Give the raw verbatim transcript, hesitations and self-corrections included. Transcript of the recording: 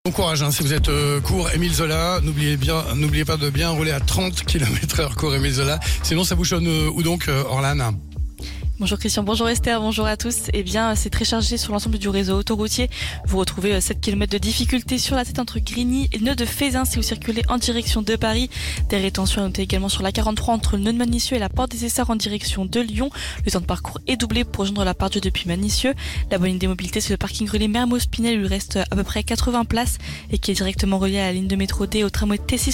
Bon courage, hein, si vous êtes euh, cours Émile Zola, n'oubliez bien, n'oubliez pas de bien rouler à trente kilomètres heure cours Émile Zola. Sinon, ça bouchonne euh, où donc, euh, Orlane? Bonjour Christian, bonjour Esther, bonjour à tous. Eh bien, c'est très chargé sur l'ensemble du réseau autoroutier. Vous retrouvez sept kilomètres de difficulté sur la tête entre Grigny et le nœud de Fézin si vous circulez en direction de Paris. Des rétentions notées également sur la quarante-trois entre le nœud de Manicieux et la porte des Essarts en direction de Lyon. Le temps de parcours est doublé pour rejoindre la part Dieu depuis Manicieux. La bonne idée mobilité, c'est le parking relais Mermoz Pinel. Il lui reste à peu près quatre-vingts places et qui est directement relié à la ligne de métro D au tramway T six